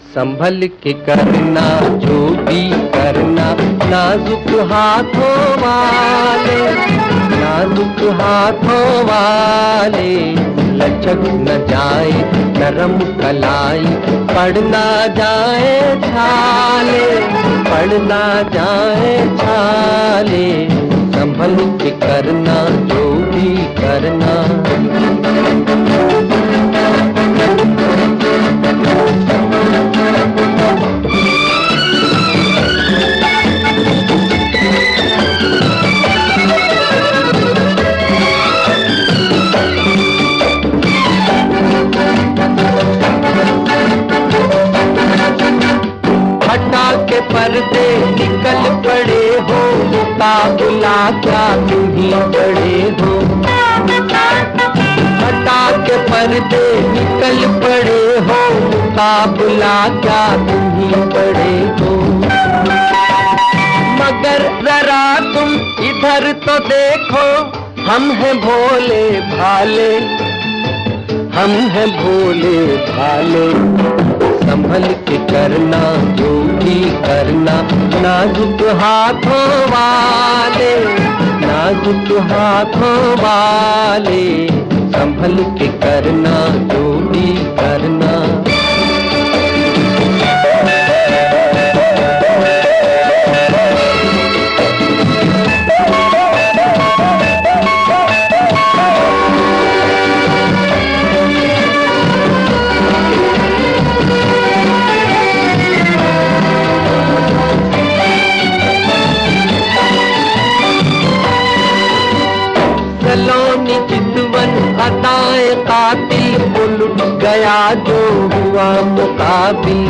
संभल के करना जो भी करना, नाजुक हाथों वाले, नाजुक हाथों वाले। लचक न जाए नरम कलाई, पड़ ना जाए छाले, पड़ ना जाए छाले। संभल के करना जो भी करना। के पर्दे निकल पड़े हो, मुकाबला क्या तुम ही बड़े हो। हटा के पर्दे निकल पड़े हो, मुकाबला क्या तुम ही बड़े हो। मगर जरा तुम इधर तो देखो, हम हैं भोले भाले, हम हैं भोले भाले। संभल के करना जो भी करना, नाजुक हाथों वाले, नाजुक हाथों वाले। संभल के करना जो भी करना। सलोनी चितवन अताए कातिल, वो लुट गया जो हुआ मुकाबिल।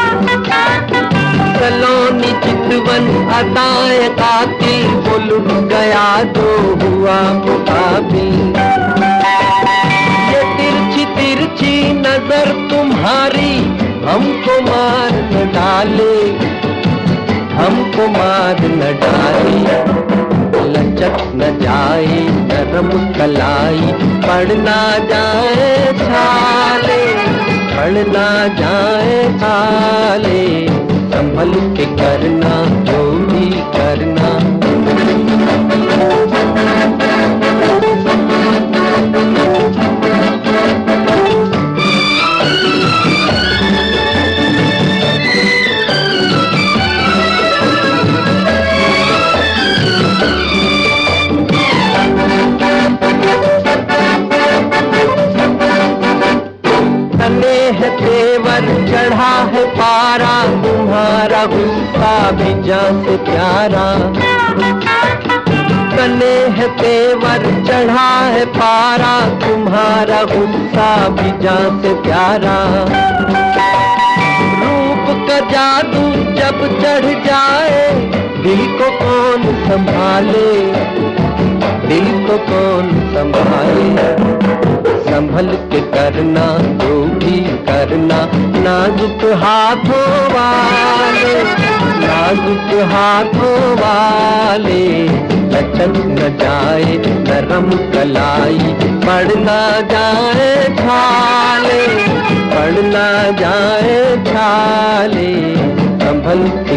सलोनी चितवन अताए कातिल, वो लुट गया जो हुआ मुकाबिल। ये तिरछी तिरछी नजर तुम्हारी हमको मार न डाले, हमको मार न डाले। लचक न जाए नरम कलाई, पड़ ना जाए छाले, पड़ ना जाए छाले। संभल के करना जो भी करना। तेवर चढ़ा है पारा, तुम्हारा गुस्सा भी जान से प्यारा। तने है तेवर चढ़ा है पारा, तुम्हारा गुस्सा भी जान से प्यारा। रूप का जादू जब चढ़ जाए, दिल को कौन संभाले, दिल को कौन संभाले। संभल के करना जो भी करना, नाजुक हाथों वाले, नाजुक हाथों वाले। लचक न जाए नरम कलाई, पड़ ना जाए छाले, पड़ ना जाए छाले। संभल